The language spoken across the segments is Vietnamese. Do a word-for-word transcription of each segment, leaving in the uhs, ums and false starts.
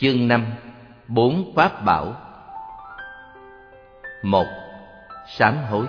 Chương năm. Bốn pháp bảo. Một. Sám hối.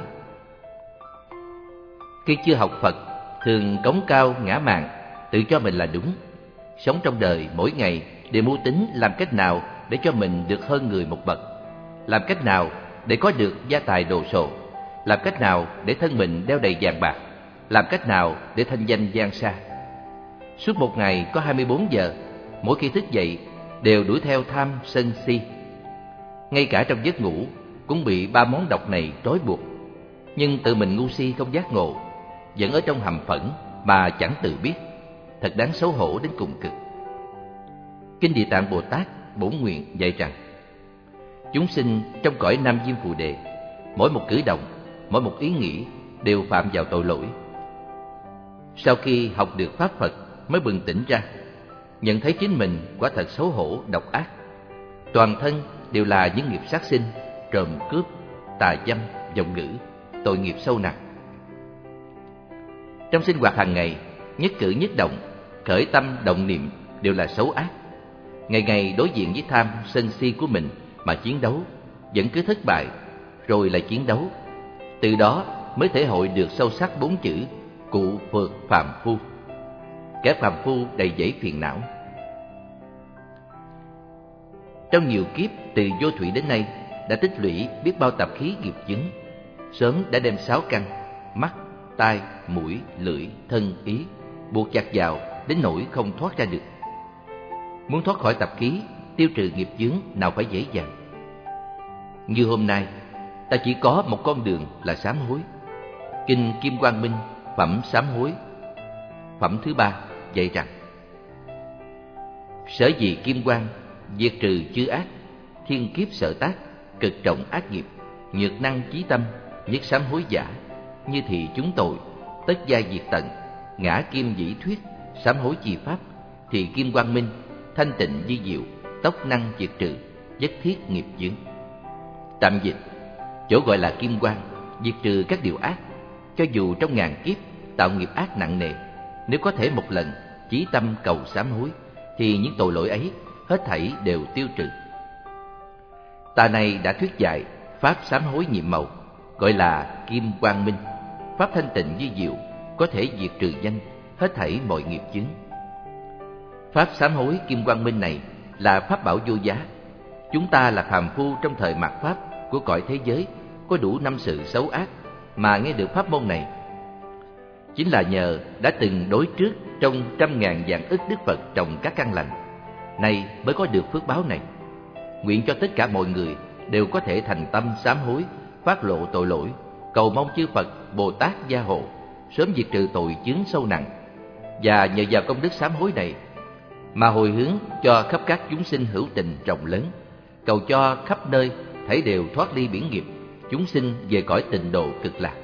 Khi chưa học Phật, thường cống cao ngã mạn, tự cho mình là đúng. Sống trong đời mỗi ngày đều mưu tính làm cách nào để cho mình được hơn người một bậc, làm cách nào để có được gia tài đồ sộ, làm cách nào để thân mình đeo đầy vàng bạc, làm cách nào để thanh danh vang xa. Suốt một ngày có hai mươi bốn giờ, mỗi khi thức dậy đều đuổi theo tham sân si. Ngay cả trong giấc ngủ cũng bị ba món độc này trói buộc. Nhưng tự mình ngu si không giác ngộ, vẫn ở trong hầm phẫn mà chẳng tự biết, thật đáng xấu hổ đến cùng cực. Kinh Địa Tạng Bồ Tát Bổn Nguyện dạy rằng: chúng sinh trong cõi Nam Diêm Phù Đề, mỗi một cử động, mỗi một ý nghĩ đều phạm vào tội lỗi. Sau khi học được pháp Phật mới bừng tỉnh ra, nhận thấy chính mình quả thật xấu hổ độc ác. Toàn thân đều là những nghiệp sát sinh, trộm cướp, tà dâm, vọng ngữ, tội nghiệp sâu nặng. Trong sinh hoạt hàng ngày, nhất cử nhất động, khởi tâm động niệm đều là xấu ác. Ngày ngày đối diện với tham sân si của mình mà chiến đấu, vẫn cứ thất bại, rồi lại chiến đấu. Từ đó mới thể hội được sâu sắc bốn chữ cụ phượt phàm phu. Kẻ phàm phu đầy dẫy phiền não. Trong nhiều kiếp từ vô thủy đến nay, đã tích lũy biết bao tập khí nghiệp chướng, sớm đã đem sáu căn mắt, tai, mũi, lưỡi, thân, ý buộc chặt vào đến nỗi không thoát ra được. Muốn thoát khỏi tập khí, tiêu trừ nghiệp chướng nào phải dễ dàng. Như hôm nay, ta chỉ có một con đường là sám hối. Kinh Kim Quang Minh phẩm sám hối phẩm thứ ba dạy rằng: sở dĩ kim quang, diệt trừ chư ác, thiên kiếp sở tác, cực trọng ác nghiệp, nhược năng chí tâm, nhất sám hối giả, như thị chúng tội, tất gia diệt tận, ngã kim dĩ thuyết, sám hối chi pháp, thì kim quang minh, thanh tịnh di diệu, tốc năng diệt trừ, nhất thiết nghiệp chướng. Tạm dịch: chỗ gọi là kim quang, diệt trừ các điều ác. Cho dù trong ngàn kiếp tạo nghiệp ác nặng nề, nếu có thể một lần chí tâm cầu sám hối, thì những tội lỗi ấy hết thảy đều tiêu trừ. Ta này đã thuyết dạy pháp sám hối nhiệm màu, gọi là kim quang minh, pháp thanh tịnh di diệu, có thể diệt trừ nhanh hết thảy mọi nghiệp chướng. Pháp sám hối kim quang minh này là pháp bảo vô giá. Chúng ta là phàm phu trong thời mạt pháp của cõi thế giới, có đủ năm sự xấu ác mà nghe được pháp môn này, chính là nhờ đã từng đối trước trong trăm ngàn vạn ức Đức Phật trồng các căn lành, nay mới có được phước báo này. Nguyện cho tất cả mọi người đều có thể thành tâm sám hối, phát lộ tội lỗi, cầu mong chư Phật Bồ Tát gia hộ, sớm diệt trừ tội chướng sâu nặng, và nhờ vào công đức sám hối này mà hồi hướng cho khắp các chúng sinh hữu tình rộng lớn, cầu cho khắp nơi thảy đều thoát ly biển nghiệp, chúng sinh về cõi tịnh độ cực lạc.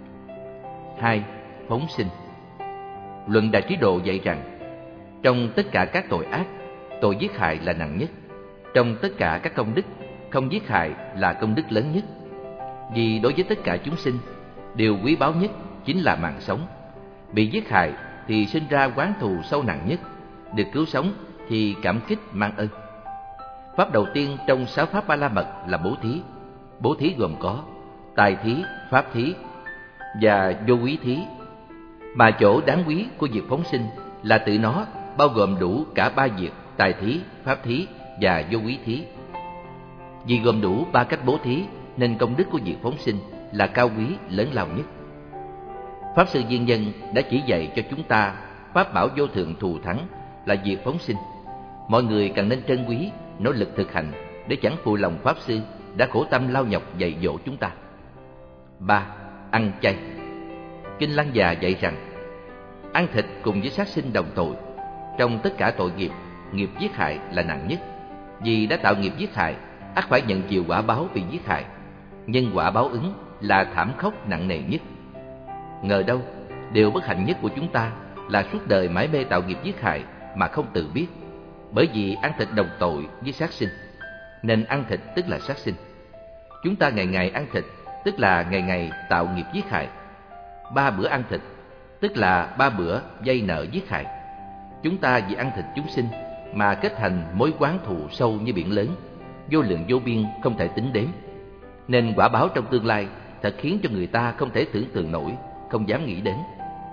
Hai. Phóng sinh. Luận Đại Trí Độ dạy rằng: trong tất cả các tội ác, tội giết hại là nặng nhất. Trong tất cả các công đức, không giết hại là công đức lớn nhất. Vì đối với tất cả chúng sinh, điều quý báu nhất chính là mạng sống. Bị giết hại thì sinh ra oán thù sâu nặng nhất, được cứu sống thì cảm kích mang ơn. Pháp đầu tiên trong sáu pháp Ba La Mật là bố thí. Bố thí gồm có tài thí, pháp thí và vô quý thí. Mà chỗ đáng quý của việc phóng sinh là tự nó bao gồm đủ cả ba việc tài thí, pháp thí và vô quý thí. Vì gồm đủ ba cách bố thí nên công đức của việc phóng sinh là cao quý lớn lao nhất. Pháp Sư Viên Nhân đã chỉ dạy cho chúng ta pháp bảo vô thượng thù thắng là việc phóng sinh. Mọi người cần nên trân quý, nỗ lực thực hành để chẳng phụ lòng Pháp Sư đã khổ tâm lao nhọc dạy dỗ chúng ta. Ba. Ăn chay. Kinh Lăng Già dạy rằng: ăn thịt cùng với sát sinh đồng tội. Trong tất cả tội nghiệp, nghiệp giết hại là nặng nhất. Vì đã tạo nghiệp giết hại, ắt phải nhận chịu quả báo vì giết hại. Nhân quả báo ứng là thảm khốc nặng nề nhất. Ngờ đâu, điều bất hạnh nhất của chúng ta là suốt đời mãi mê tạo nghiệp giết hại mà không tự biết. Bởi vì ăn thịt đồng tội với sát sinh, nên ăn thịt tức là sát sinh. Chúng ta ngày ngày ăn thịt, tức là ngày ngày tạo nghiệp giết hại. Ba bữa ăn thịt, tức là ba bữa vay nợ giết hại. Chúng ta vì ăn thịt chúng sinh mà kết thành mối oán thù sâu như biển lớn, vô lượng vô biên không thể tính đếm. Nên quả báo trong tương lai thật khiến cho người ta không thể tưởng tượng nổi, không dám nghĩ đến.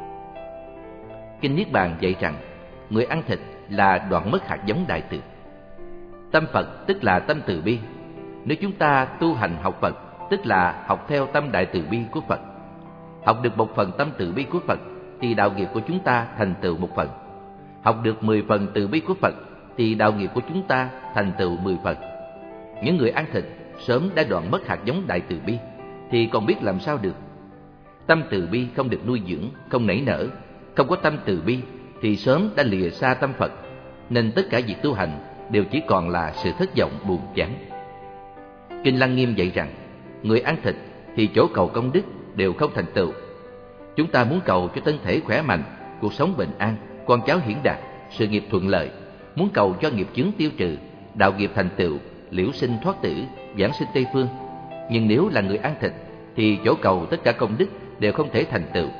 Kinh Niết Bàn dạy rằng người ăn thịt là đoạn mất hạt giống đại từ. Tâm Phật tức là tâm từ bi. Nếu chúng ta tu hành học Phật, tức là học theo tâm đại từ bi của Phật. Học được một phần tâm từ bi của Phật thì đạo nghiệp của chúng ta thành tựu một phần. Học được mười phần từ bi của Phật thì đạo nghiệp của chúng ta thành tựu mười phần. Những người ăn thịt sớm đã đoạn mất hạt giống đại từ bi thì còn biết làm sao được. Tâm từ bi không được nuôi dưỡng, không nảy nở, không có tâm từ bi thì sớm đã lìa xa tâm Phật, nên tất cả việc tu hành đều chỉ còn là sự thất vọng buồn chán. Kinh Lăng Nghiêm dạy rằng người ăn thịt thì chỗ cầu công đức đều không thành tựu. Chúng ta muốn cầu cho thân thể khỏe mạnh, cuộc sống bình an, con cháu hiển đạt, sự nghiệp thuận lợi, muốn cầu cho nghiệp chướng tiêu trừ, đạo nghiệp thành tựu, liễu sinh thoát tử, giảng sinh Tây phương. Nhưng nếu là người ăn thịt thì chỗ cầu tất cả công đức đều không thể thành tựu.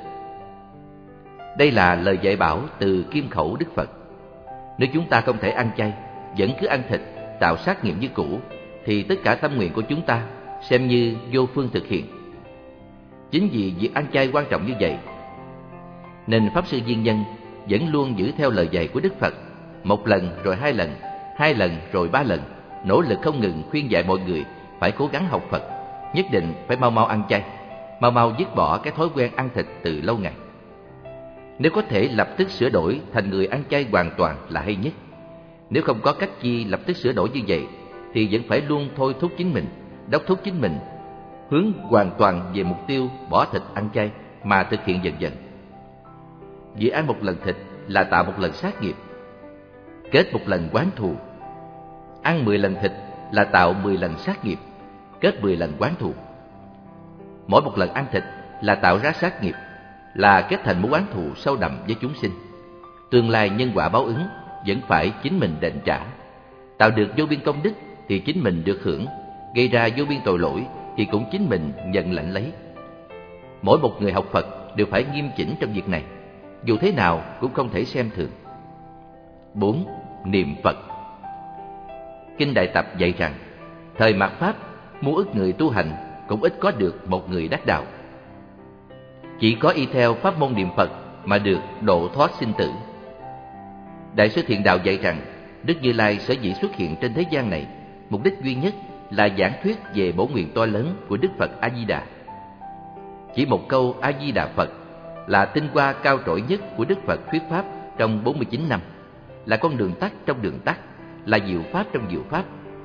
Đây là lời dạy bảo từ kim khẩu Đức Phật. Nếu chúng ta không thể ăn chay, vẫn cứ ăn thịt, tạo sát nghiệp như cũ, thì tất cả tâm nguyện của chúng ta xem như vô phương thực hiện. Chính vì việc ăn chay quan trọng như vậy, nên Pháp Sư Viên Nhân vẫn luôn giữ theo lời dạy của Đức Phật, một lần rồi hai lần, hai lần rồi ba lần, nỗ lực không ngừng khuyên dạy mọi người phải cố gắng học Phật, nhất định phải mau mau ăn chay, mau mau dứt bỏ cái thói quen ăn thịt từ lâu ngày. Nếu có thể lập tức sửa đổi thành người ăn chay hoàn toàn là hay nhất. Nếu không có cách chi lập tức sửa đổi như vậy, thì vẫn phải luôn thôi thúc chính mình, đốc thúc chính mình, hướng hoàn toàn về mục tiêu bỏ thịt ăn chay mà thực hiện dần dần. Vì ăn một lần thịt là tạo một lần sát nghiệp, kết một lần oán thù. Ăn mười lần thịt là tạo mười lần sát nghiệp, kết mười lần oán thù. Mỗi một lần ăn thịt là tạo ra sát nghiệp, là kết thành mối oán thù sâu đậm với chúng sinh. Tương lai nhân quả báo ứng vẫn phải chính mình đền trả. Tạo được vô biên công đức thì chính mình được hưởng, gây ra vô biên tội lỗi thì cũng chính mình nhận lãnh lấy. Mỗi một người học Phật đều phải nghiêm chỉnh trong việc này, dù thế nào cũng không thể xem thường. Bốn. Niệm Phật. Kinh Đại Tập dạy rằng thời mạt Pháp, muôn ức người tu hành cũng ít có được một người đắc đạo. Chỉ có y theo pháp môn niệm Phật mà được độ thoát sinh tử. Đại sư Thiện Đạo dạy rằng Đức Như Lai sở dĩ xuất hiện trên thế gian này, mục đích duy nhất là giảng thuyết về bổn nguyện to lớn của Đức Phật A Di Đà. Chỉ một câu A Di Đà Phật là tinh hoa cao trội nhất của Đức Phật thuyết pháp trong bốn mươi chín năm, là con đường tắt trong đường tắt, là diệu pháp trong diệu pháp.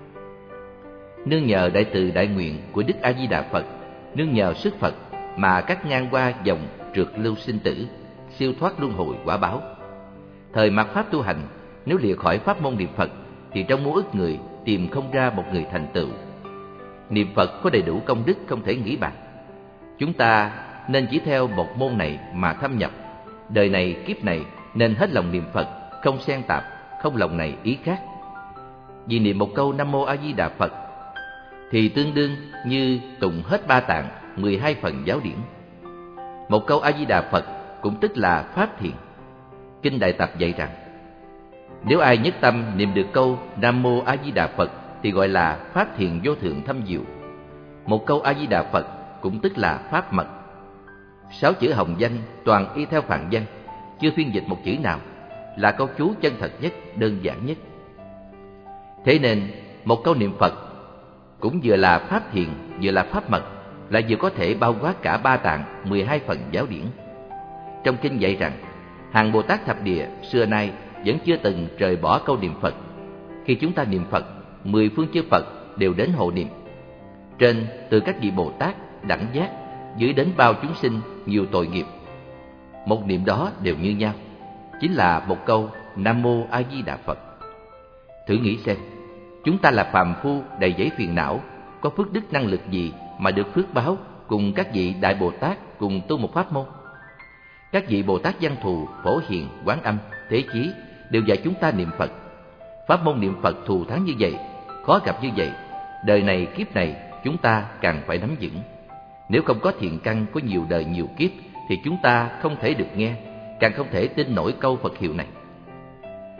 Nương nhờ đại từ đại nguyện của Đức A Di Đà Phật, nương nhờ sức Phật mà cắt ngang qua dòng trượt lưu sinh tử, siêu thoát luân hồi quả báo. Thời mạt Pháp tu hành, nếu lìa khỏi pháp môn niệm Phật thì trong muôn ức người tìm không ra một người thành tựu. Niệm Phật có đầy đủ công đức không thể nghĩ bàn. Chúng ta nên chỉ theo một môn này mà thâm nhập. Đời này kiếp này nên hết lòng niệm Phật, không xen tạp, không lòng này ý khác. Vì niệm một câu Nam Mô A Di Đà Phật thì tương đương như tụng hết ba tạng, mười hai phần giáo điển. Một câu A Di Đà Phật cũng tức là pháp thiền. Kinh Đại Tập dạy rằng nếu ai nhất tâm niệm được câu Nam Mô A Di Đà Phật thì gọi là pháp thiền vô thượng thâm diệu. Một câu A Di Đà Phật cũng tức là pháp mật. Sáu chữ hồng danh toàn y theo phạn văn, chưa phiên dịch một chữ nào, là câu chú chân thật nhất, đơn giản nhất. Thế nên một câu niệm Phật cũng vừa là pháp thiền, vừa là pháp mật, lại vừa có thể bao quát cả ba tạng, mười hai phần giáo điển. Trong kinh dạy rằng hàng Bồ Tát thập địa xưa nay vẫn chưa từng rời bỏ câu niệm Phật. Khi chúng ta niệm Phật, mười phương chư Phật đều đến hộ niệm. Trên từ các vị Bồ Tát đẳng giác, dưới đến bao chúng sinh nhiều tội nghiệp, một niệm đó đều như nhau, chính là một câu Nam Mô A Di Đà Phật. Thử nghĩ xem, chúng ta là phàm phu đầy dẫy phiền não, có phước đức năng lực gì mà được phước báo cùng các vị Đại Bồ Tát cùng tu một pháp môn? Các vị Bồ Tát Văn Thù, Phổ Hiền, Quán Âm, Thế Chí đều dạy chúng ta niệm Phật. Pháp môn niệm Phật thù thắng như vậy, khó gặp như vậy, đời này kiếp này chúng ta càng phải nắm vững. Nếu không có thiện căn có nhiều đời nhiều kiếp thì chúng ta không thể được nghe, càng không thể tin nổi câu Phật hiệu này.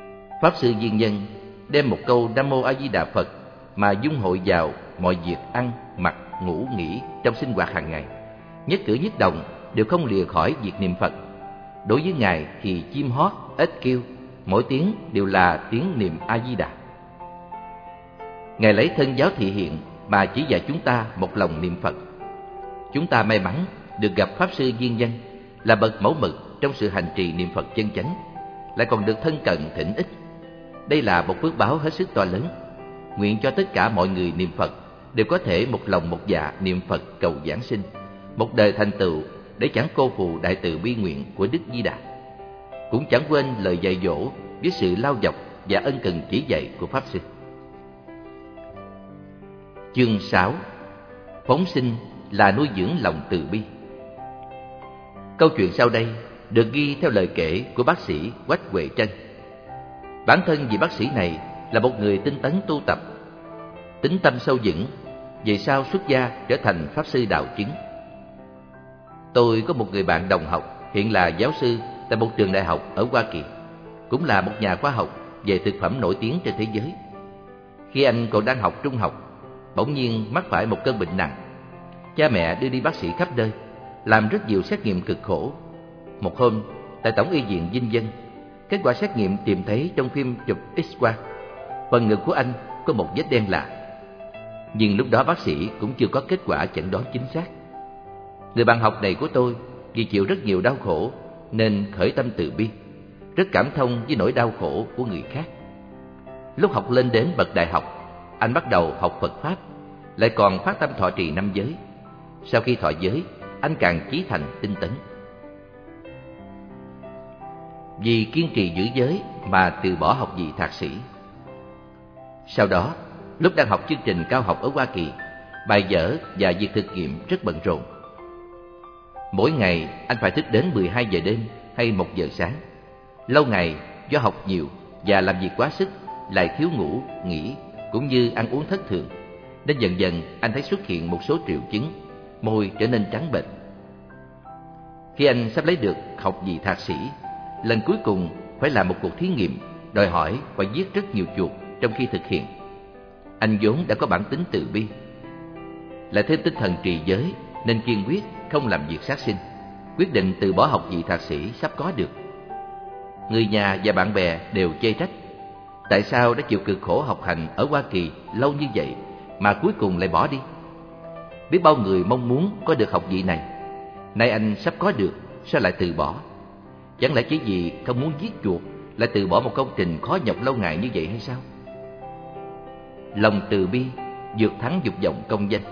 Pháp Sư Viên Nhân đem một câu Nam Mô A Di Đà Phật mà dung hội vào mọi việc ăn, mặc, ngủ, nghỉ trong sinh hoạt hàng ngày. Nhất cử nhất động đều không lìa khỏi việc niệm Phật. Đối với Ngài thì chim hót, ếch kêu, mỗi tiếng đều là tiếng niệm A Di Đà. Ngài lấy thân giáo thị hiện mà chỉ dạy chúng ta một lòng niệm Phật. Chúng ta may mắn được gặp Pháp Sư Viên Nhân, là bậc mẫu mực trong sự hành trì niệm Phật chân chánh, lại còn được thân cận thỉnh ích. Đây là một phước báo hết sức to lớn. Nguyện cho tất cả mọi người niệm Phật đều có thể một lòng một dạ niệm Phật cầu giảng sinh, một đời thành tựu để chẳng cô phụ đại từ bi nguyện của Đức Di Đà. Cũng chẳng quên lời dạy dỗ với sự lao dọc và ân cần chỉ dạy của Pháp Sư. Chương sáu. Phóng sinh là nuôi dưỡng lòng từ bi. Câu chuyện sau đây được ghi theo lời kể của bác sĩ Quách Huệ Trân. Bản thân vị bác sĩ này là một người tinh tấn tu tập, tính tâm sâu vững, về sau xuất gia trở thành Pháp Sư đạo chứng. Tôi có một người bạn đồng học hiện là giáo sư tại một trường đại học ở Hoa Kỳ, cũng là một nhà khoa học về thực phẩm nổi tiếng trên thế giới. Khi anh còn đang học trung học, bỗng nhiên mắc phải một cơn bệnh nặng. Cha mẹ đưa đi bác sĩ khắp nơi, làm rất nhiều xét nghiệm cực khổ. Một hôm, tại Tổng y viện Vinh Dân, kết quả xét nghiệm tìm thấy trong phim chụp X-quang, phần ngực của anh có một vết đen lạ. Nhưng lúc đó bác sĩ cũng chưa có kết quả chẩn đoán chính xác. Người bạn học này của tôi vì chịu rất nhiều đau khổ nên khởi tâm từ bi, rất cảm thông với nỗi đau khổ của người khác. Lúc học lên đến bậc đại học, anh bắt đầu học Phật Pháp, lại còn phát tâm thọ trì năm giới. Sau khi thọ giới, anh càng chí thành tinh tấn. Vì kiên trì giữ giới mà từ bỏ học vị thạc sĩ. Sau đó, lúc đang học chương trình cao học ở Hoa Kỳ, bài vở và việc thực nghiệm rất bận rộn. Mỗi ngày anh phải thức đến mười hai giờ đêm hay một giờ sáng. Lâu ngày do học nhiều và làm việc quá sức, lại thiếu ngủ, nghỉ cũng như ăn uống thất thường, nên dần dần anh thấy xuất hiện một số triệu chứng, môi trở nên trắng bệch. Khi anh sắp lấy được học vị thạc sĩ, lần cuối cùng phải làm một cuộc thí nghiệm đòi hỏi phải giết rất nhiều chuột trong khi thực hiện. Anh vốn đã có bản tính từ bi, lại thêm tinh thần trì giới nên kiên quyết không làm việc sát sinh, quyết định từ bỏ học vị thạc sĩ sắp có được. Người nhà và bạn bè đều chê trách, tại sao đã chịu cực khổ học hành ở Hoa Kỳ lâu như vậy mà cuối cùng lại bỏ đi. Biết bao người mong muốn có được học vị này, nay anh sắp có được, sao lại từ bỏ? Chẳng lẽ chỉ vì không muốn giết chuột lại từ bỏ một công trình khó nhọc lâu ngày như vậy hay sao? Lòng từ bi vượt thắng dục vọng công danh.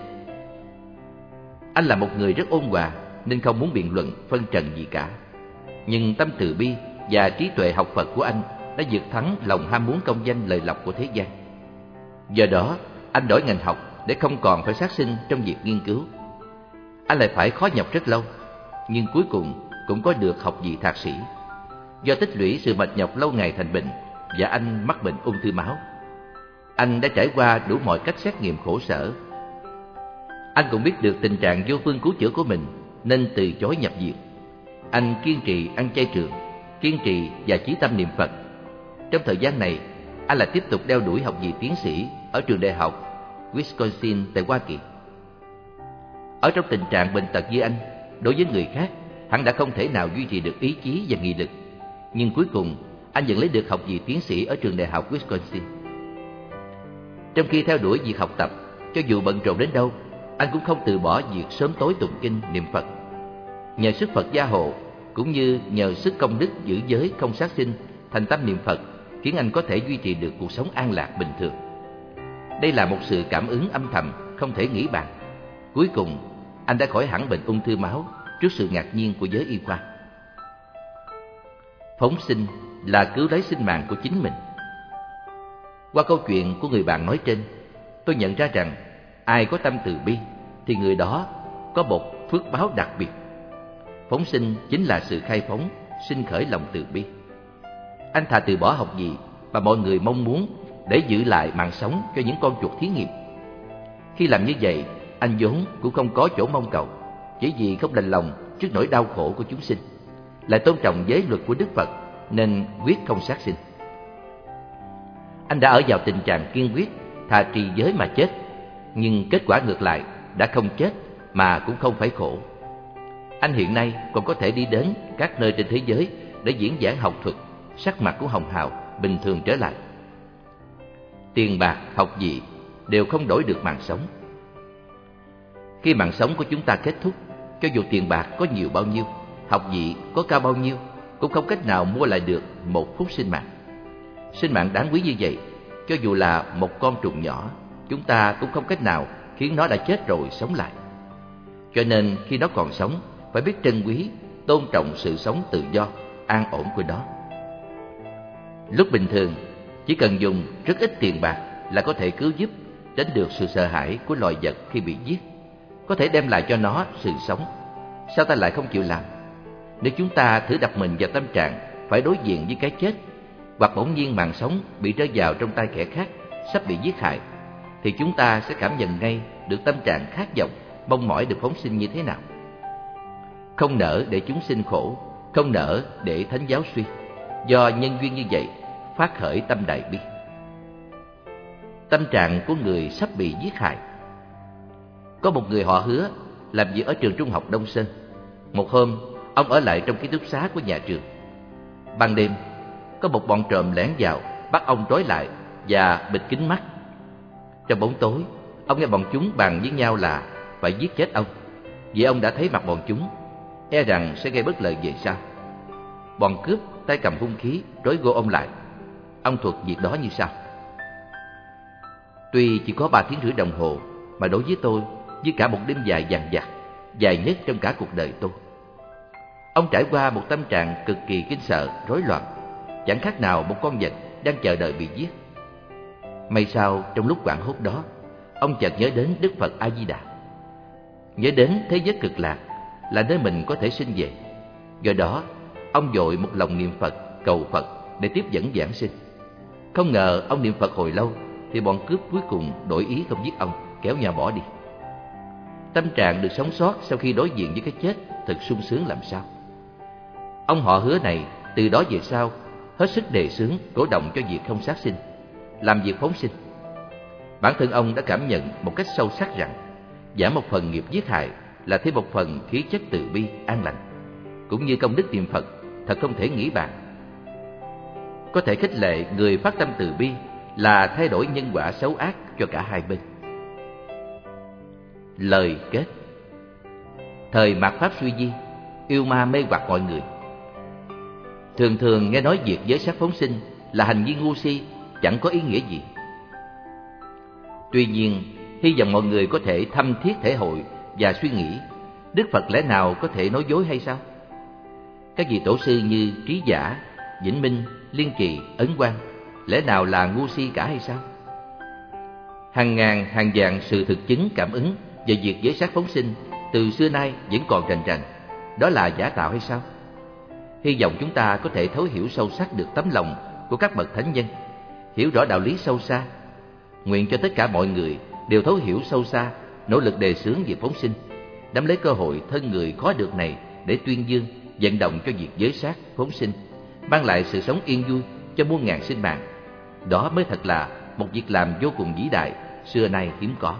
Anh là một người rất ôn hòa nên không muốn biện luận phân trần gì cả. Nhưng tâm từ bi và trí tuệ học Phật của anh đã vượt thắng lòng ham muốn công danh lợi lộc của thế gian. Do đó, anh đổi ngành học để không còn phải sát sinh trong việc nghiên cứu. Anh lại phải khó nhọc rất lâu, nhưng cuối cùng cũng có được học vị thạc sĩ. Do tích lũy sự mệt nhọc lâu ngày thành bệnh, và anh mắc bệnh ung thư máu. Anh đã trải qua đủ mọi cách xét nghiệm khổ sở. Anh cũng biết được tình trạng vô phương cứu chữa của mình nên từ chối nhập viện. Anh kiên trì ăn chay trường, kiên trì và chí tâm niệm Phật. Trong thời gian này, anh lại tiếp tục đeo đuổi học vị tiến sĩ ở trường đại học Wisconsin tại Hoa Kỳ. Ở trong tình trạng bệnh tật như anh, đối với người khác, hắn đã không thể nào duy trì được ý chí và nghị lực. Nhưng cuối cùng, anh vẫn lấy được học vị tiến sĩ ở trường đại học Wisconsin. Trong khi theo đuổi việc học tập, cho dù bận rộn đến đâu, anh cũng không từ bỏ việc sớm tối tụng kinh niệm Phật. Nhờ sức Phật gia hộ, cũng như nhờ sức công đức giữ giới không sát sinh, thành tâm niệm Phật, khiến anh có thể duy trì được cuộc sống an lạc bình thường. Đây là một sự cảm ứng âm thầm không thể nghĩ bàn. Cuối cùng, anh đã khỏi hẳn bệnh ung thư máu trước sự ngạc nhiên của giới y khoa. Phóng sinh là cứu lấy sinh mạng của chính mình. Qua câu chuyện của người bạn nói trên, tôi nhận ra rằng ai có tâm từ bi thì người đó có một phước báo đặc biệt. Phóng sinh chính là sự khai phóng, sinh khởi lòng từ bi. Anh thà từ bỏ học gì mà mọi người mong muốn để giữ lại mạng sống cho những con chuột thí nghiệm. Khi làm như vậy, anh vốn cũng không có chỗ mong cầu, chỉ vì không đành lòng trước nỗi đau khổ của chúng sinh, lại tôn trọng giới luật của Đức Phật nên quyết không sát sinh. anh đã ở vào tình trạng kiên quyết, thà trì giới mà chết. Nhưng kết quả ngược lại, đã không chết mà cũng không phải khổ. Anh hiện nay còn có thể đi đến các nơi trên thế giới để diễn giảng học thuật, sắc mặt của Hồng Hào bình thường trở lại. Tiền bạc, học vị đều không đổi được mạng sống. Khi mạng sống của chúng ta kết thúc, cho dù tiền bạc có nhiều bao nhiêu, học vị có cao bao nhiêu, cũng không cách nào mua lại được một phút sinh mạng. Sinh mạng đáng quý như vậy, cho dù là một con trùng nhỏ, chúng ta cũng không cách nào khiến nó đã chết rồi sống lại. Cho nên khi nó còn sống, phải biết trân quý, tôn trọng sự sống tự do, an ổn của nó. Lúc bình thường, chỉ cần dùng rất ít tiền bạc là có thể cứu giúp, tránh được sự sợ hãi của loài vật khi bị giết, có thể đem lại cho nó sự sống. Sao ta lại không chịu làm? Nếu chúng ta thử đặt mình vào tâm trạng phải đối diện với cái chết, hoặc bỗng nhiên mạng sống bị rơi vào trong tay kẻ khác, sắp bị giết hại, thì chúng ta sẽ cảm nhận ngay được tâm trạng khát vọng, mong mỏi được phóng sinh như thế nào. Không nỡ để chúng sinh khổ, không nỡ để thánh giáo suy. Do nhân duyên như vậy, phát khởi tâm đại bi. Tâm trạng của người sắp bị giết hại. Có một người họ Hứa làm việc ở trường trung học Đông Sơn. Một hôm, ông ở lại trong ký túc xá của nhà trường. Ban đêm, có một bọn trộm lẻn vào, bắt ông trói lại và bịt kín mắt. Trong bóng tối, ông nghe bọn chúng bàn với nhau là phải giết chết ông, vì ông đã thấy mặt bọn chúng, e rằng sẽ gây bất lợi về sau. Bọn cướp tay cầm hung khí trói gô ông lại. Ông thuật việc đó như sau: tuy chỉ có ba tiếng rưỡi đồng hồ, mà đối với tôi như cả một đêm dài dằng dặc, dài nhất trong cả cuộc đời tôi. Ông trải qua một tâm trạng cực kỳ kinh sợ, rối loạn, chẳng khác nào một con vật đang chờ đợi bị giết. May sao trong lúc hoảng hốt đó, ông chợt nhớ đến Đức Phật A Di Đà, nhớ đến thế giới cực lạc là nơi mình có thể sinh về. Do đó, ông vội một lòng niệm Phật, cầu Phật để tiếp dẫn giảng sinh. Không ngờ ông niệm Phật hồi lâu thì bọn cướp cuối cùng đổi ý không giết ông, kéo nhau bỏ đi. Tâm trạng được sống sót sau khi đối diện với cái chết thật sung sướng làm sao. Ông họ Hứa này từ đó về sau hết sức đề xướng cổ động cho việc không sát sinh, làm việc phóng sinh. Bản thân ông đã cảm nhận một cách sâu sắc rằng giảm một phần nghiệp giết hại là thêm một phần khí chất từ bi an lành, cũng như công đức niệm Phật thật không thể nghĩ bàn. Có thể khích lệ người phát tâm từ bi là thay đổi nhân quả xấu ác cho cả hai bên. Lời kết. Thời mạt pháp suy di, yêu ma mê hoặc mọi người. Thường thường nghe nói việc giới sát phóng sinh là hành vi ngu si, chẳng có ý nghĩa gì. Tuy nhiên, hy vọng mọi người có thể thâm thiết thể hội và suy nghĩ, Đức Phật lẽ nào có thể nói dối hay sao? Các vị tổ sư như Trí Giả, Vĩnh Minh, Liên Trì, Ấn Quang lẽ nào là ngu si cả hay sao? Hàng ngàn hàng vạn sự thực chứng cảm ứng về việc giới sát phóng sinh từ xưa nay vẫn còn rành rành, đó là giả tạo hay sao? Hy vọng chúng ta có thể thấu hiểu sâu sắc được tấm lòng của các bậc thánh nhân, hiểu rõ đạo lý sâu xa. Nguyện cho tất cả mọi người đều thấu hiểu sâu xa, nỗ lực đề xướng việc phóng sinh, nắm lấy cơ hội thân người khó được này để tuyên dương, vận động cho việc giới sát phóng sinh, mang lại sự sống yên vui cho muôn ngàn sinh mạng. Đó mới thật là một việc làm vô cùng vĩ đại, xưa nay hiếm có.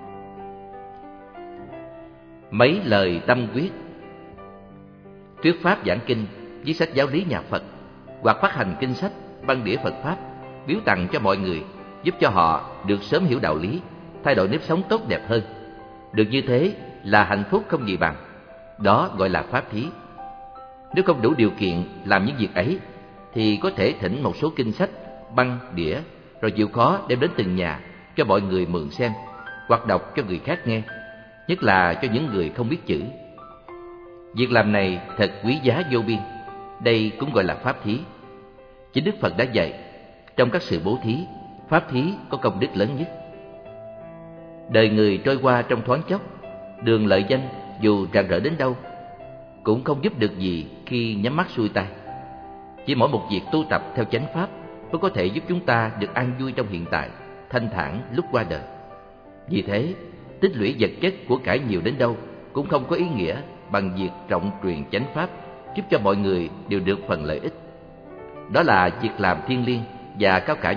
Mấy lời tâm quyết. Thuyết pháp giảng kinh, viết sách giáo lý nhà Phật, hoặc phát hành kinh sách, băng đĩa Phật pháp, biếu tặng cho mọi người, giúp cho họ được sớm hiểu đạo lý, thay đổi nếp sống tốt đẹp hơn. Được như thế là hạnh phúc không gì bằng. Đó gọi là pháp thí. Nếu không đủ điều kiện làm những việc ấy, thì có thể thỉnh một số kinh sách, băng, đĩa, rồi chịu khó đem đến từng nhà cho mọi người mượn xem, hoặc đọc cho người khác nghe, nhất là cho những người không biết chữ. Việc làm này thật quý giá vô biên. Đây cũng gọi là pháp thí. Chính Đức Phật đã dạy, trong các sự bố thí, pháp thí có công đức lớn nhất. Đời người trôi qua trong thoáng chốc, đường lợi danh dù rạng rỡ đến đâu cũng không giúp được gì khi nhắm mắt xuôi tay. Chỉ mỗi một việc tu tập theo chánh pháp mới có thể giúp chúng ta được an vui trong hiện tại, thanh thản lúc qua đời. Vì thế, tích lũy vật chất của cải nhiều đến đâu cũng không có ý nghĩa bằng việc rộng truyền chánh pháp, giúp cho mọi người đều được phần lợi ích. Đó là việc làm thiêng liêng và cao cả nhất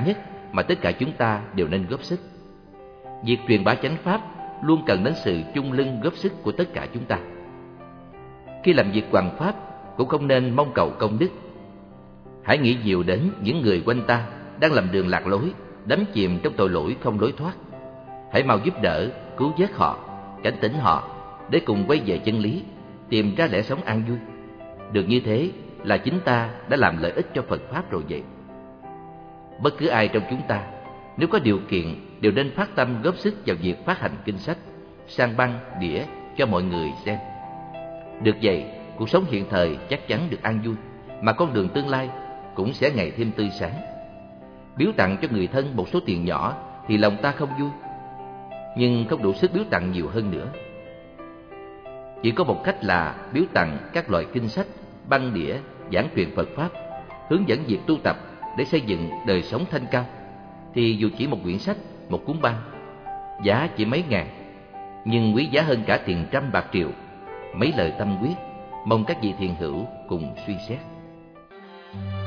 mà tất cả chúng ta đều nên góp sức. Việc truyền bá chánh pháp luôn cần đến sự chung lưng góp sức của tất cả chúng ta. Khi làm việc hoằng pháp cũng không nên mong cầu công đức. Hãy nghĩ nhiều đến những người quanh ta đang làm đường lạc lối, đắm chìm trong tội lỗi không lối thoát. Hãy mau giúp đỡ, cứu vớt họ, cảnh tỉnh họ để cùng quay về chân lý, tìm ra lẽ sống an vui. Được như thế là chính ta đã làm lợi ích cho Phật Pháp rồi vậy. Bất cứ ai trong chúng ta, nếu có điều kiện, đều nên phát tâm góp sức vào việc phát hành kinh sách, sang băng, đĩa cho mọi người xem. Được vậy, cuộc sống hiện thời chắc chắn được an vui, mà con đường tương lai cũng sẽ ngày thêm tươi sáng. Biếu tặng cho người thân một số tiền nhỏ thì lòng ta không vui, nhưng không đủ sức biếu tặng nhiều hơn nữa. Chỉ có một cách là biếu tặng các loại kinh sách, băng đĩa, giảng truyền Phật Pháp, hướng dẫn việc tu tập để xây dựng đời sống thanh cao. Thì dù chỉ một quyển sách, một cuốn băng, giá chỉ mấy ngàn, nhưng quý giá hơn cả tiền trăm bạc triệu. Mấy lời tâm quyết, mong các vị thiền hữu cùng suy xét.